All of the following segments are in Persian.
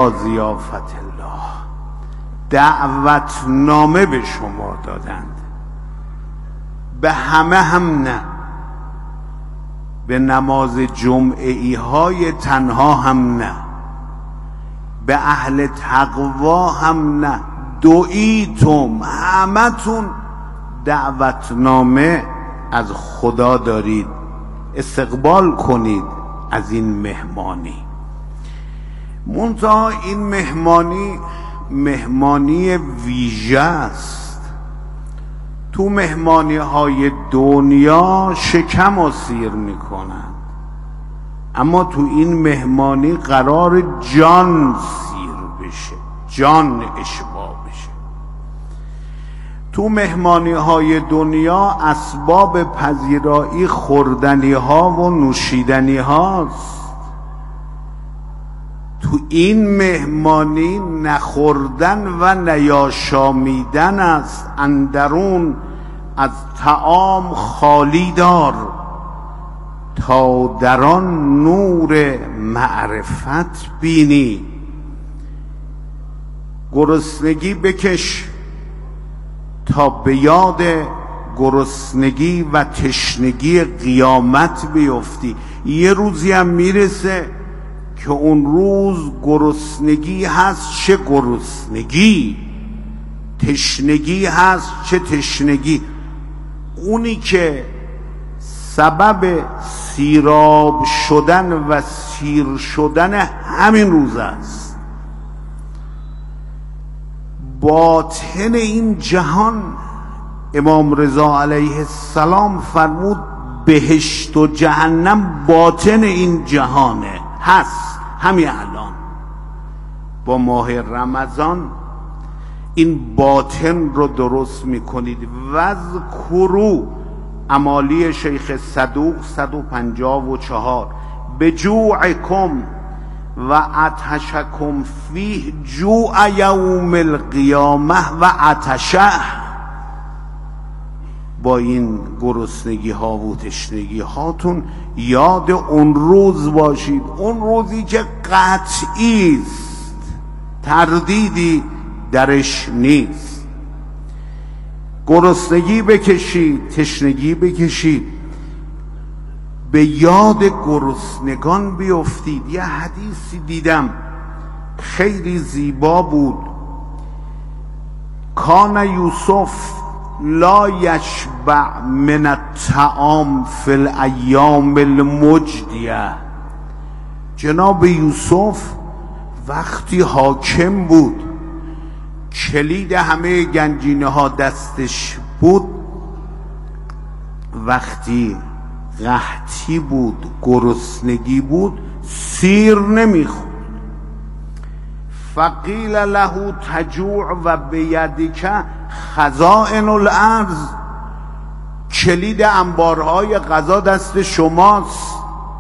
ضیافت الله دعوتنامه به شما دادند، به همه هم نه، به نماز جمعه‌ای های تنها هم نه، به اهل تقوا هم نه، دعیتم، همتون دعوتنامه از خدا دارید، استقبال کنید از این مهمانی. منتها این مهمانی ویژه است. تو مهمانی های دنیا شکم و سیر میکنند، اما تو این مهمانی قرار جان سیر بشه، جان اشباع بشه. تو مهمانی های دنیا اسباب پذیرایی خوردنی ها و نوشیدنی هاست. تو این مهمانی نخوردن و نیاشامیدن است. اندرون از طعام خالی دار، تا در آن نور معرفت بینی. گرسنگی بکش تا به یاد گرسنگی و تشنگی قیامت بیفتی. یه روزی هم میرسه که اون روز گرسنگی هست چه گرسنگی، تشنگی هست چه تشنگی. اونی که سبب سیراب شدن و سیر شدن همین روز است. باطن این جهان، امام رضا علیه السلام فرمود بهشت و جهنم باطن این جهانه، هست همین الان. با ماه رمضان این باطن رو درست میکنید. وذکروا، امالی شیخ صدوق 154، بجوعکم و عطشکم فیه جوع یوم القیامه و عطشه. با این گرسنگی ها و تشنگی هاتون یاد اون روز باشید، اون روزی که قطعی است، تردیدی درش نیست. گرسنگی بکشید، تشنگی بکشید، به یاد گرسنگان بیفتید. یه حدیثی دیدم خیلی زیبا بود. کان یوسف لا یشبع من الطعام فی الایام المجدیه. جناب یوسف وقتی حاکم بود، کلید همه گنجینه ها دستش بود، وقتی قحطی بود، گرسنگی بود، سیر نمیخورد. فقیل له تجوع و بیدک خزائن الارض. کلید انبارهای غذا دست شماست،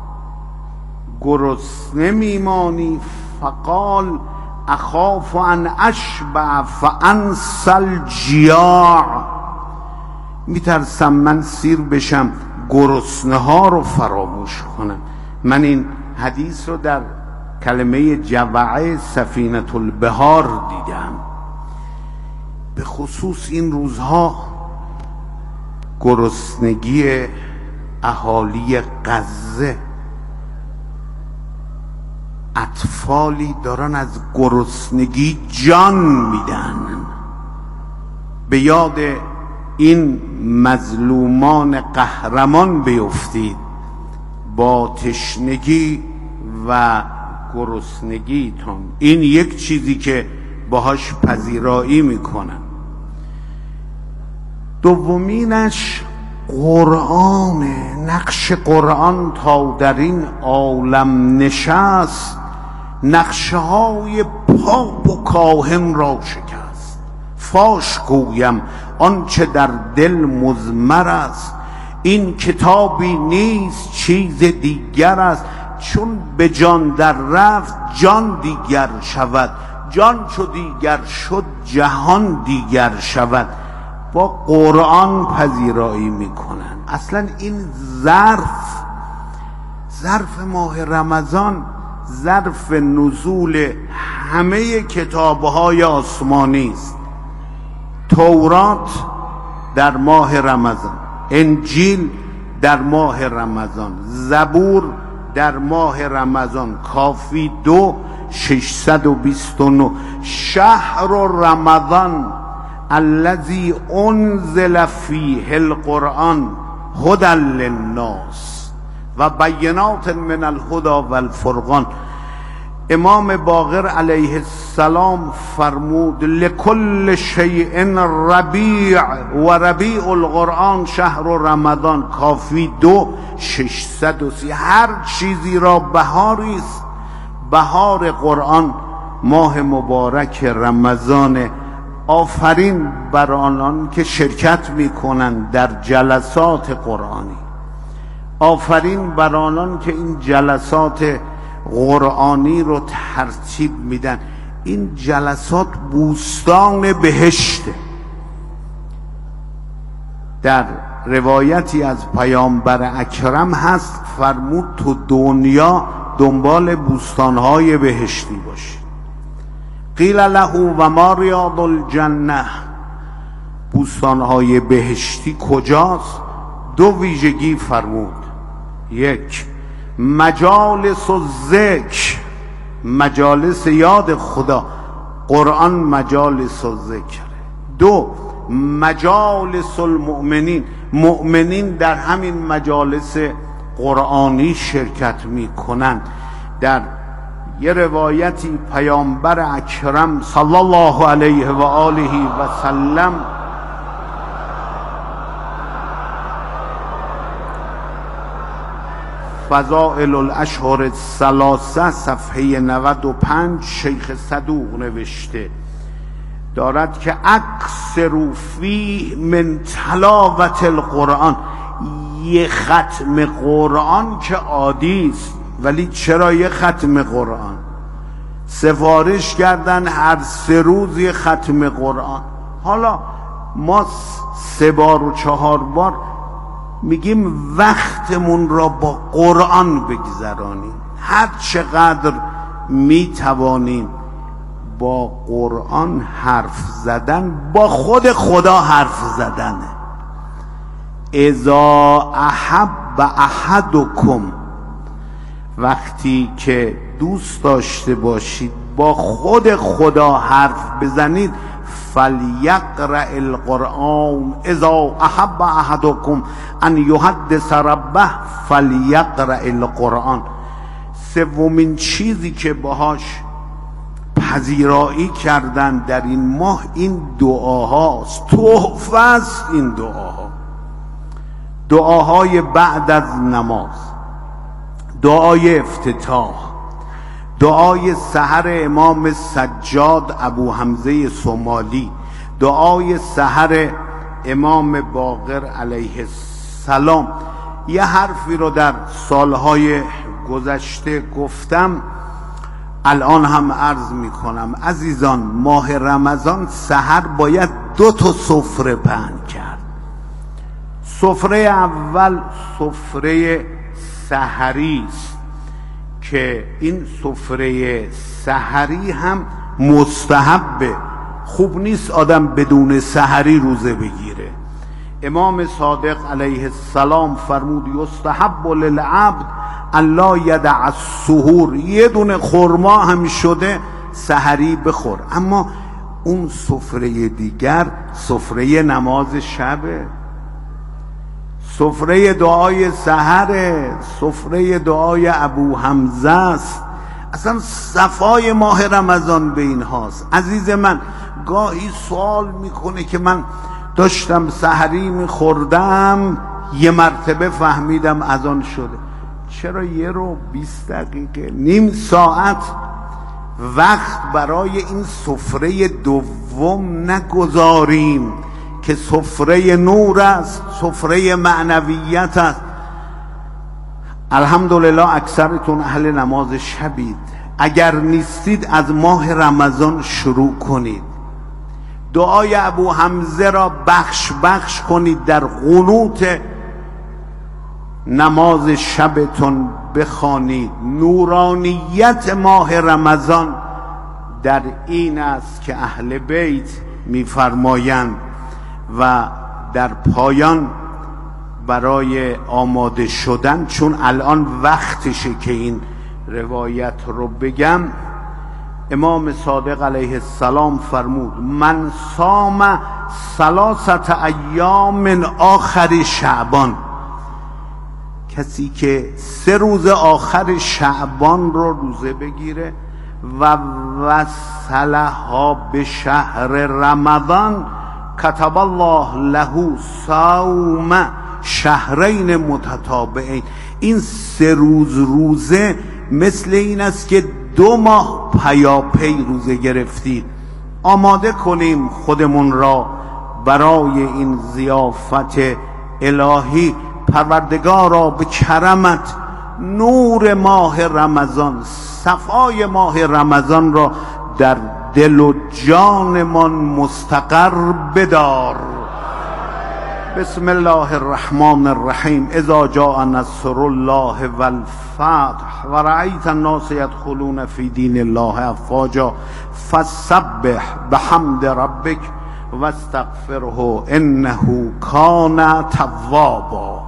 گرسنه میمانی. فقال اخاف ان اشبع فانسى الجیاع. میترسم من سیر بشم، گرسنه ها رو فراموش کنم. من این حدیث رو در کلمه جوعه سفینة البحار دیدم. به خصوص این روزها گرسنگی اهالی غزه، اطفالی دارن از گرسنگی جان میدن. به یاد این مظلومان قهرمان بیفتید، با تشنگی و گرسنگیتون. این یک چیزی که باهاش پذیرایی میکنن. دومینش قرآن. نقش قرآن تا در این عالم نشست، نقشه های پاپ و کاهن را شکست. فاش گویم آنچه در دل مضمر است، این کتابی نیست چیز دیگر است. چون به جان در رفت جان دیگر شود، جان چو دیگر شد جهان دیگر شود. با قرآن پذیرایی میکنن. اصلا این ظرف ماه رمضان ظرف نزول همه کتاب‌های آسمانی است. تورات در ماه رمضان، انجیل در ماه رمضان، زبور در ماه رمضان، کافی 2:629. شهر رمضان الذی انزل فیه القرآن هدی للناس و بینات من الهدی والفرقان. امام باقر علیه السلام فرمود لکل شیء ربیع و ربیع القرآن شهر رمضان، کافی 2:630. هر چیزی را بهاری است، بهار قرآن ماه مبارک رمضان. آفرین بر آنان که شرکت می‌کنند در جلسات قرآنی، آفرین بر آنان که این جلسات قرآنی رو ترتیب میدن. این جلسات بوستان بهشته. در روایتی از پیامبر اکرم هست فرمود تو دنیا دنبال بوستانهای بهشتی باشی. قیل له و ما ریاض الجنه، بوستانهای بهشتی کجاست؟ 2 ویژگی فرمود. 1 مجالس الذکر، مجالس یاد خدا، قرآن مجالس الذکر. 2 مجالس المؤمنین، مؤمنین در همین مجالس قرآنی شرکت می کنند. در یه روایتی پیامبر اکرم صلی الله علیه و آله و سلم فضائل الاشهر الثلاثه صفحه 95 شیخ صدوق نوشته دارد که اکثر فیه من تلاوت القرآن. یه ختم قرآن که عادی است، ولی چرا یه ختم قرآن؟ سفارش کردن هر 3 روز یه ختم قرآن. حالا ما 3 بار و 4 بار میگیم وقتمون را با قرآن بگذرانیم. هر چقدر میتوانیم با قرآن حرف زدن، با خود خدا حرف زدنه. اذا احب احدکم، وقتی که دوست داشته باشید با خود خدا حرف بزنید، فلیقرأ القرآن اذا احب احدکم ان یحدث ربه فلیقرأ القرآن. 3مین چیزی که باهاش پذیرایی کردن در این ماه این دعاهاست. تحفه است این دعاها. دعاهای بعد از نماز، دعای افتتاح، دعای سحر امام سجاد ابو حمزه صومالی، دعای سحر امام باقر علیه السلام. یه حرفی رو در سالهای گذشته گفتم، الان هم عرض میکنم. عزیزان، ماه رمضان سحر باید 2 سفره پهن کرد. سفره اول سفره سحری است که این سفره سحری هم مستحبه. خوب نیست آدم بدون سحری روزه بگیره. امام صادق علیه السلام فرمود یستحب للعبد الا یدع السحور. 1 دونه خرما هم شده سحری بخور. اما اون سفره دیگر سفره نماز شبه، سفره دعای سحر، سفره دعای ابو حمزه است. اصلا صفای ماه رمضان به این هاست. عزیز من گاهی سوال میکنه که من داشتم سحری میخوردم 1 مرتبه فهمیدم اذان شده. چرا 1 رو 20 دقیقه، نیم ساعت وقت برای این سفره دوم نگذاریم که سفره نور است، سفره معنویت است. الحمدلله اکثرتون اهل نماز شبید. اگر نیستید از ماه رمضان شروع کنید. دعای ابو حمزه را بخش بخش کنید در قنوت نماز شبتون بخوانید. نورانیت ماه رمضان در این است که اهل بیت می‌فرمایند و در پایان برای آماده شدن، چون الان وقتشه که این روایت رو بگم، امام صادق علیه السلام فرمود من صام 3 ایام من آخر شعبان، کسی که 3 روز آخر شعبان رو روزه بگیره و وصلها به شهر رمضان کتب الله له صوم شهرین متتابعین. این 3 روز روزه مثل این است که 2 ماه پیاپی روزه گرفتید. آماده کنیم خودمون را برای این ضیافت الهی. پروردگارا به کرمت نور ماه رمضان، صفای ماه رمضان را در دل و جانمان مستقر بدار. بسم الله الرحمن الرحیم. اذا جاء نصر الله والفتح و رأیت الناس يدخلون فی دین الله افواجا فسبح بحمد ربک واستغفره انه کان توابا.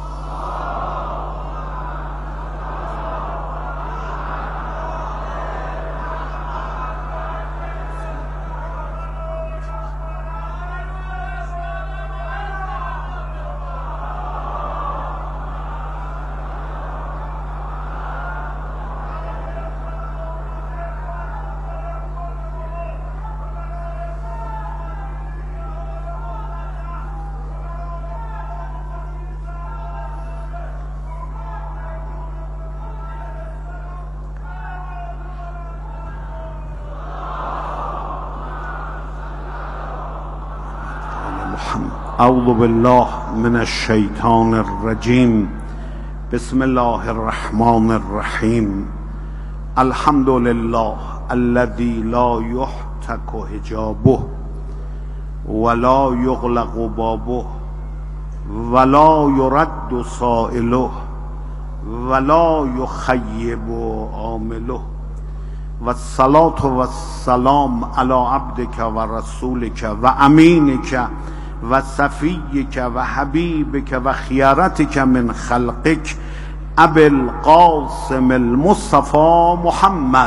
اعوذ بالله من الشیطان الرجیم. بسم الله الرحمن الرحیم. الحمد لله الذي لا يحتك حجابه ولا يغلق بابه ولا يرد سائله ولا يخيب عامله والصلاة والسلام على عبدك ورسولك وأمينك وصفيك وحبيبك وخيارتك من خلقك أبي القاسم المصطفى محمد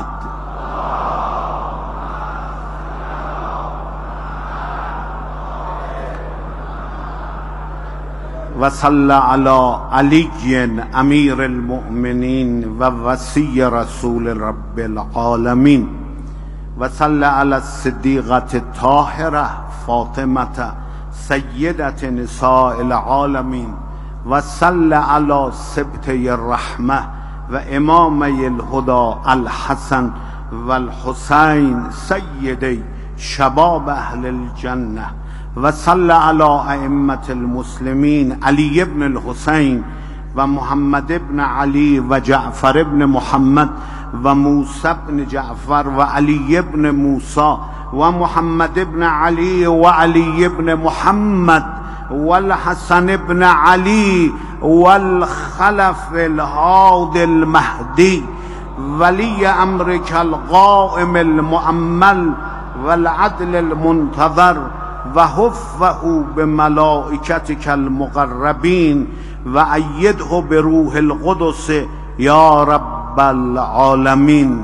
وصلى على علي أمير المؤمنين ووصي رسول رب العالمين وصلى على الصديقة الطاهرة فاطمة سيدة نساء العالمين وصلى على سبتي الرحمة وإمامي الهدى الحسن والحسين سيدي شباب أهل الجنة وصلى على أئمة المسلمين علي بن الحسين ومحمد بن علي وجعفر بن محمد وموسى بن جعفر وعلي بن موسى ومحمد بن علي وعلي بن محمد والحسن بن علي والخلف الهادي المهدي ولي أمرك القائم المؤمل والعدل المنتظر وحفه بملائكتك المقربين وأيده بروح القدس يا رب العالمين.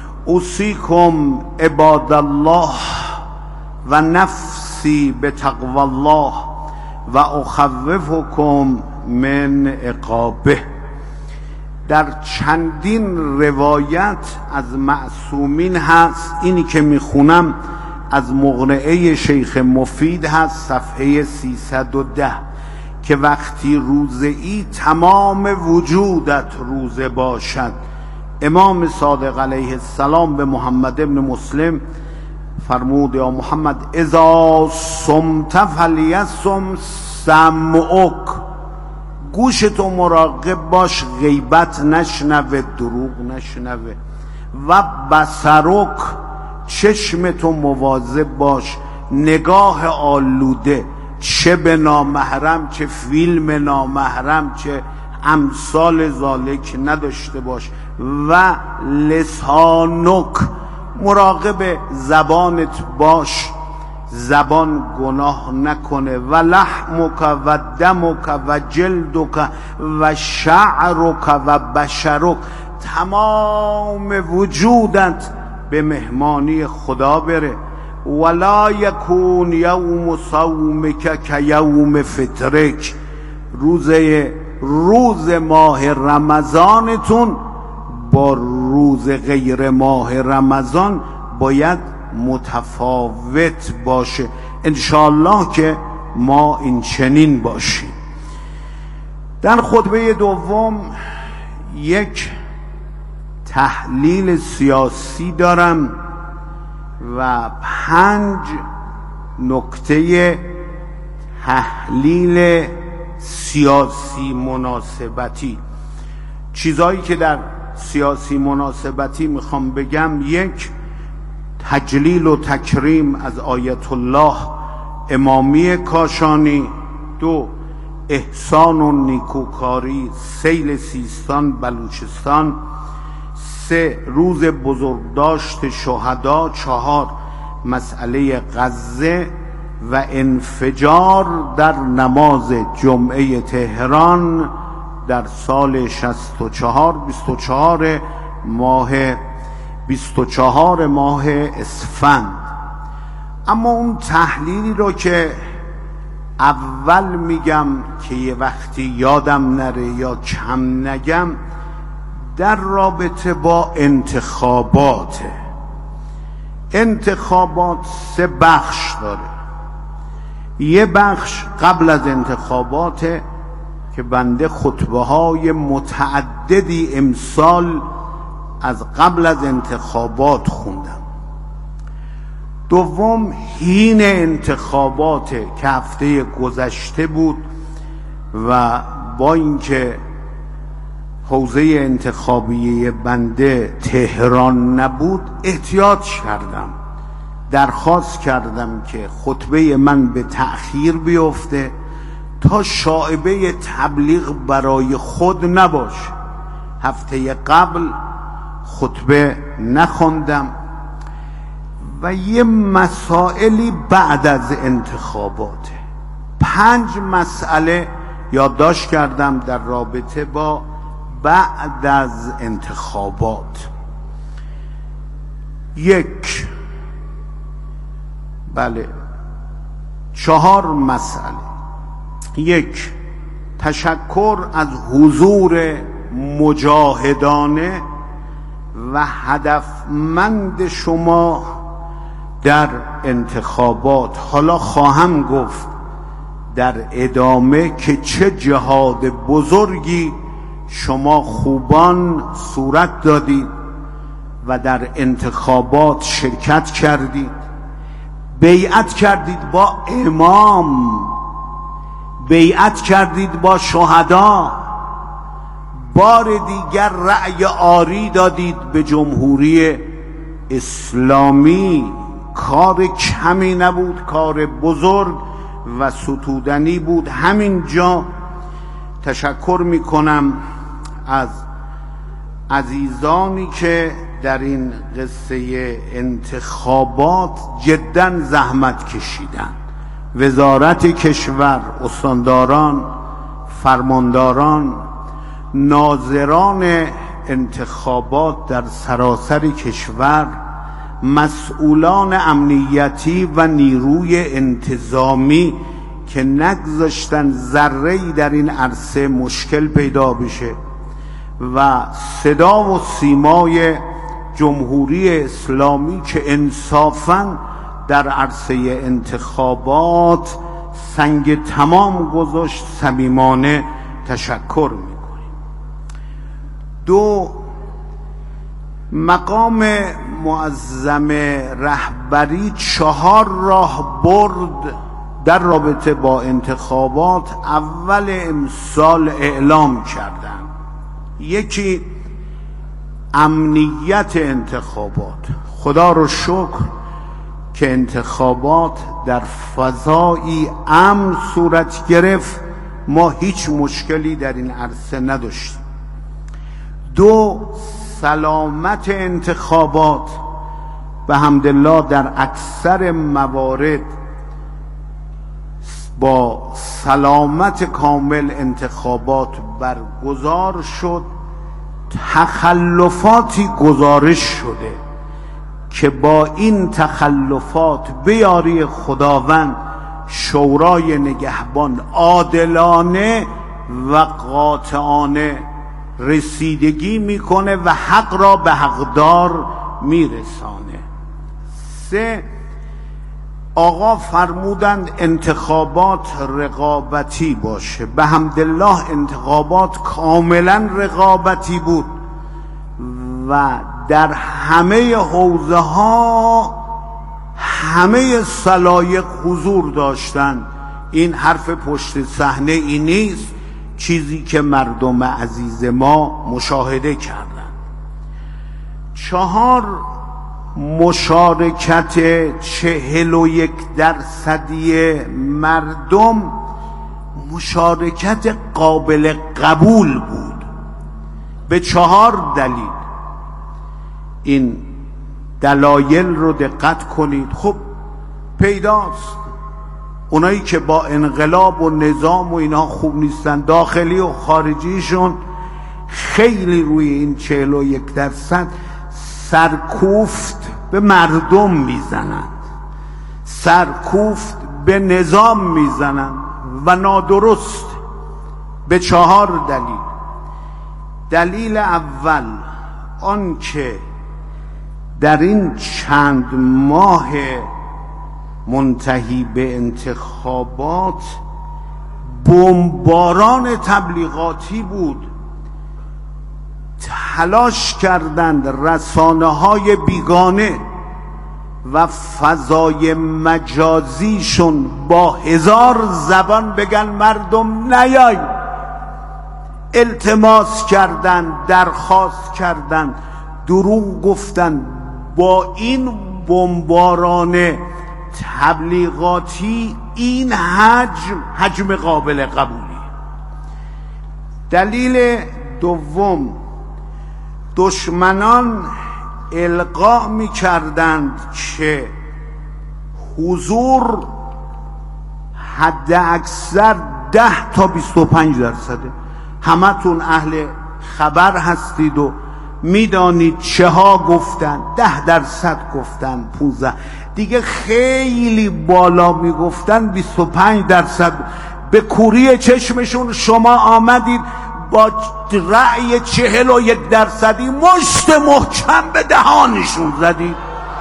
اوصيكم عباد الله و نفسی بتقوى الله و اخوفكم من عقابه. در چندین روایت از معصومین هست، اینی که میخونم از مقنعه شیخ مفید هست، صفحه 310، که وقتی روزه ای تمام وجودت روزه باشد. امام صادق علیه السلام به محمد ابن مسلم فرمود یا محمد اذا صمت فلیصم سمعک، گوش تو مراقب باش غیبت نشنوه، دروغ نشنوه، و بصرک، چشم تو مواظب باش نگاه آلوده، چه به نامحرم، چه فیلم نامحرم، چه امثال ذالک نداشته باش. و لسانک، مراقب زبانت باش، زبان گناه نکنه. و لحمک و دمک و جلدک و شعرک و بشرک، تمام وجودت به مهمانی خدا بره. ولا یکون یوم صومک که یوم فطرک، روز ماه رمضانتون با روز غیر ماه رمضان باید متفاوت باشه. انشاءالله که ما این چنین باشیم. در خطبه دوم یک تحلیل سیاسی دارم و 5 نکته تحلیل سیاسی مناسبتی. چیزایی که در سیاسی مناسبتی میخوام بگم: 1. تجلیل و تکریم از آیت الله امامی کاشانی. 2. احسان و نیکوکاری سیل سیستان بلوچستان. 3. روز بزرگداشت شهدا. 4. مسئله غزه و انفجار در نماز جمعه تهران در سال 64 24 ماه اسفند. اما اون تحلیلی رو که اول میگم که یه وقتی یادم نره یا کم نگم، در رابطه با انتخاباته. انتخابات 3 بخش داره. یه بخش قبل از انتخاباته که بنده خطبه های متعددی امسال از قبل از انتخابات خوندم. دوم حین انتخابات که هفته گذشته بود و با اینکه حوزه انتخابی بنده تهران نبود احتیاط کردم، درخواست کردم که خطبه من به تأخیر بیفته تا شائبه تبلیغ برای خود نباشه. هفته قبل خطبه نخوندم و یه مسائلی بعد از انتخاباته. 5 مسئله یادداشت کردم در رابطه با بعد از انتخابات. 4 مسئله. 1. تشکر از حضور مجاهدانه و هدفمند شما در انتخابات. حالا خواهم گفت در ادامه که چه جهاد بزرگی شما خوبان صورت دادید و در انتخابات شرکت کردید، بیعت کردید با امام، بیعت کردید با شهدا، بار دیگر رأی آری دادید به جمهوری اسلامی. کار کمی نبود، کار بزرگ و ستودنی بود. همینجا تشکر میکنم از عزیزانی که در این قصه انتخابات جدا زحمت کشیدن. وزارت کشور، استانداران، فرمانداران، ناظران انتخابات در سراسر کشور، مسئولان امنیتی و نیروی انتظامی که نگذاشتن ذره‌ای در این عرصه مشکل پیدا بشه و صدا و سیمای جمهوری اسلامی که انصافاً در عرصه انتخابات سنگ تمام گذاشت، صمیمانه تشکر میکنیم. 2. مقام معظم رهبری 4 راه برد در رابطه با انتخابات اول امسال اعلام کردند. 1. امنیت انتخابات. خدا رو شکر که انتخابات در فضایی امن صورت گرفت ما هیچ مشکلی در این عرصه نداشتیم. دو، سلامت انتخابات به حمدالله در اکثر موارد با سلامت کامل انتخابات برگزار شد. تخلفاتی گزارش شده که با این تخلفات به یاری خداوند شورای نگهبان عادلانه و قاطعانه رسیدگی میکنه و حق را به حقدار میرسانه. سه، آقا فرمودند انتخابات رقابتی باشه. به حمدالله انتخابات کاملا رقابتی بود و در همه حوزه ها همه سلایق حضور داشتند. این حرف پشت صحنه ای نیست، چیزی که مردم عزیز ما مشاهده کردند. چهار، مشارکت 41% مردم مشارکت قابل قبول بود به 4 دلیل. این دلایل رو دقت کنید. خب پیداست اونایی که با انقلاب و نظام و اینا خوب نیستن، داخلی و خارجیشون، خیلی روی این 41% سرکوفت به مردم میزنند، سرکوفت به نظام میزنند و نادرست به 4 دلیل. دلیل اول آن که در این چند ماه منتهی به انتخابات بمباران تبلیغاتی بود. تلاش کردند رسانه‌های بیگانه و فضای مجازیشون با 1000 زبان بگن مردم نیاین. التماس کردند، درخواست کردند، دروغ گفتند. با این بمباران تبلیغاتی این حجم قابل قبولی. دلیل دوم، دشمنان القا می کردند که حضور حد اکثر 10 تا 25%. همتون اهل خبر هستید و میدانید چه ها گفتن. 10% گفتن، 15 دیگه خیلی بالا میگفتن 25%. به کوری چشمشون شما آمدید با رأی 41% مشت محکم به دهانشون زدید.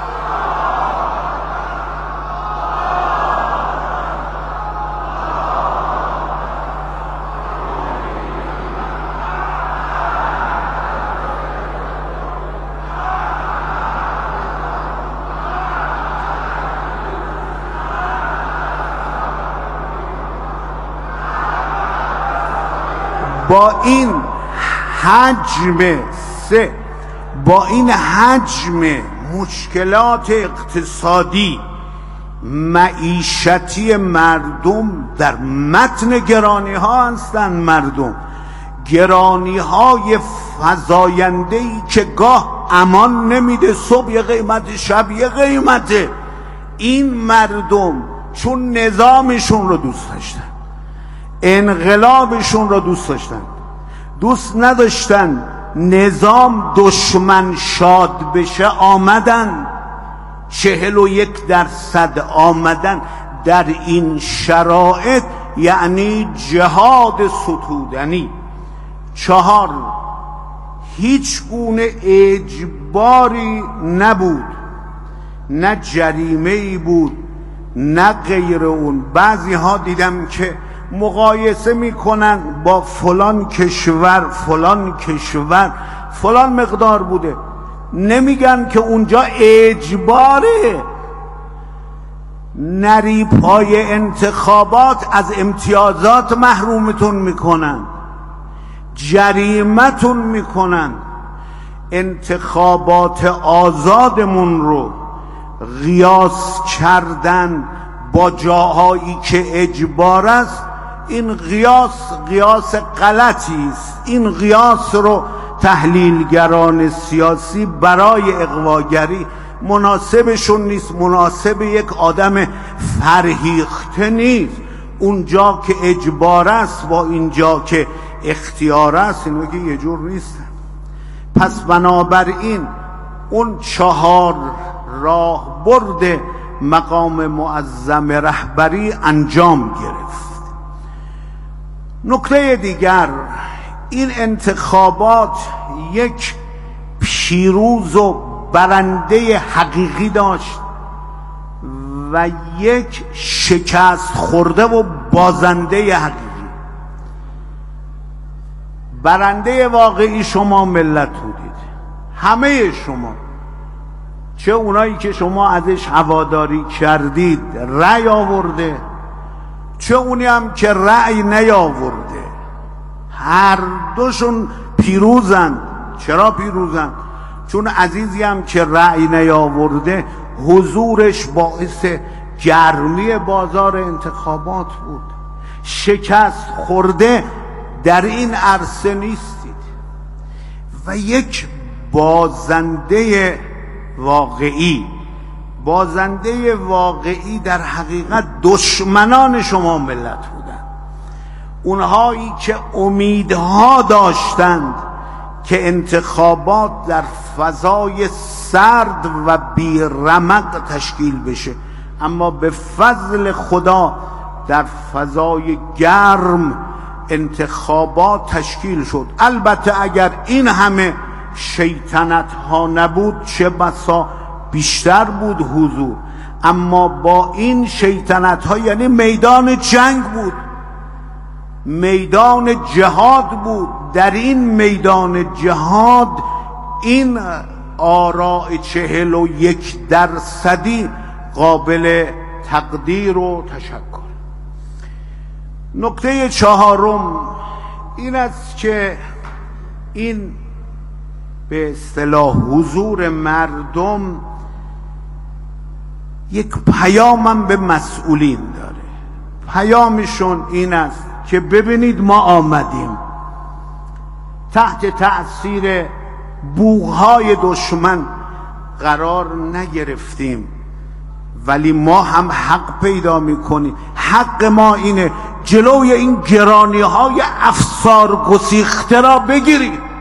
با این حجم مشکلات اقتصادی معیشتی مردم در متن گرانی ها هستند. مردم گرانی های فزاینده‌ای که گاه امان نمیده، صبح یه قیمت، شب یه قیمته. این مردم چون نظامشون رو دوست داشتن، انقلابشون رو دوست داشتن، دوست نداشتن نظام دشمن شاد بشه، آمدن 41% آمدن. در این شرایط یعنی جهاد ستودنی. 4، هیچ گونه اجباری نبود، نه جریمه‌ای بود نه غیر اون. بعضی ها دیدم که مقایسه میکنن با فلان کشور فلان مقدار بوده، نمیگن که اونجا اجباره. نری پای انتخابات از امتیازات محرومتون میکنن، جریمتون میکنن. انتخابات آزادمون رو قیاس کردن با جاهایی که اجبار است، این قیاس غلطی است. این قیاس رو تحلیلگران سیاسی برای اغواگری مناسبشون نیست، مناسب یک آدم فرهیخته نیست. اونجا که اجبار است با اینجا که اختیار است اینو که یه جور نیستن. پس بنابراین اون 4 راه برد مقام معظم رهبری انجام گرفت. نکته دیگر، این انتخابات یک پیروز و برنده حقیقی داشت و یک شکست خورده و بازنده حقیقی. برنده واقعی شما ملت بودید، همه شما، چه اونایی که شما ازش هواداری کردید رأی آورده، چه اونی هم که رأی نیاورده، هر دوشون پیروزند. چرا پیروزند؟ چون عزیزی هم که رأی نیاورده حضورش باعث گرمی بازار انتخابات بود. شکست خورده در این عرصه نیستید. و یک بازنده واقعی در حقیقت دشمنان شما ملت بودند. اونهایی که امیدها داشتند که انتخابات در فضای سرد و بیرمق تشکیل بشه، اما به فضل خدا در فضای گرم انتخابات تشکیل شد. البته اگر این همه شیطنت ها نبود چه بسا بیشتر بود حضور، اما با این شیطنت ها یعنی میدان جنگ بود، میدان جهاد بود. در این میدان جهاد این آراء 41% قابل تقدیر و تشکر. نکته 4 این است که این به اصطلاح حضور مردم یک پیامم به مسئولین داره. پیامشون این است که ببینید ما آمدیم، تحت تأثیر بوغهای دشمن قرار نگرفتیم، ولی ما هم حق پیدا میکنیم. حق ما اینه جلوی این گرانی های افسار گسیخته را بگیرید.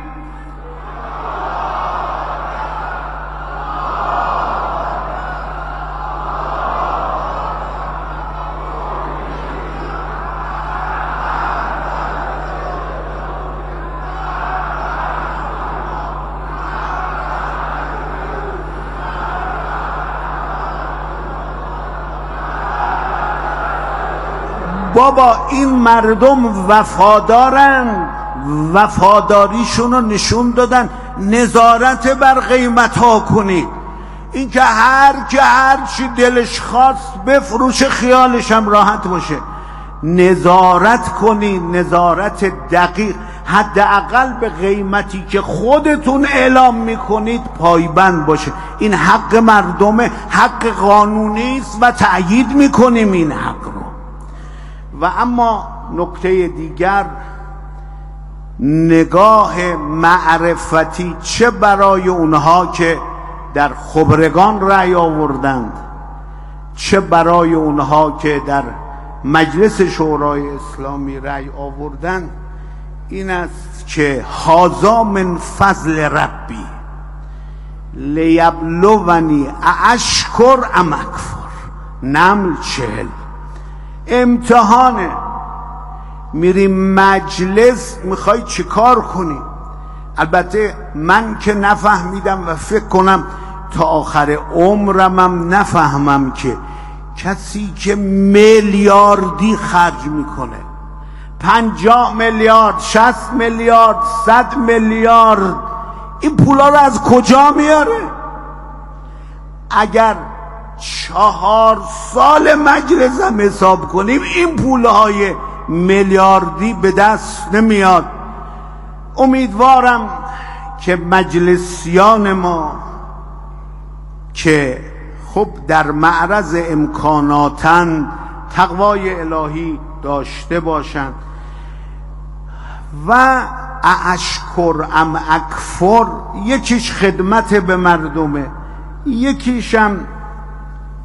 بابا این مردم وفادارن، وفاداریشون رو نشون دادن. نظارت بر قیمت ها کنید. این که هر چی دلش خواست بفروشه خیالش هم راحت باشه. نظارت کنید، نظارت دقیق، حداقل به قیمتی که خودتون اعلام میکنید پایبند باشه. این حق مردمه، حق قانونی است و تأیید میکنیم این حق رو. و اما نکته دیگر، نگاه معرفتی چه برای اونها که در خبرگان رأی آوردند، چه برای اونها که در مجلس شورای اسلامی رأی آوردند، این است که هذا من فضل ربی لیبلونی ااشکر ام اکفر. نمل 40. امتحانه. میریم مجلس، میخوای چیکار کنی؟ البته من که نفهمیدم و فکر کنم تا آخر عمرم نفهمم که کسی که میلیاردی خرج میکنه، 50 میلیارد، 60 میلیارد، 100 میلیارد، این پولا رو از کجا میاره؟ اگر 4 سال مجلس هم حساب کنیم این پولهای میلیاردی به دست نمیاد. امیدوارم که مجلسیان ما که خب در معرض امکاناتن، تقوای الهی داشته باشند. و اشکر ام اکفر، یکیش خدمت به مردمه، یکیشم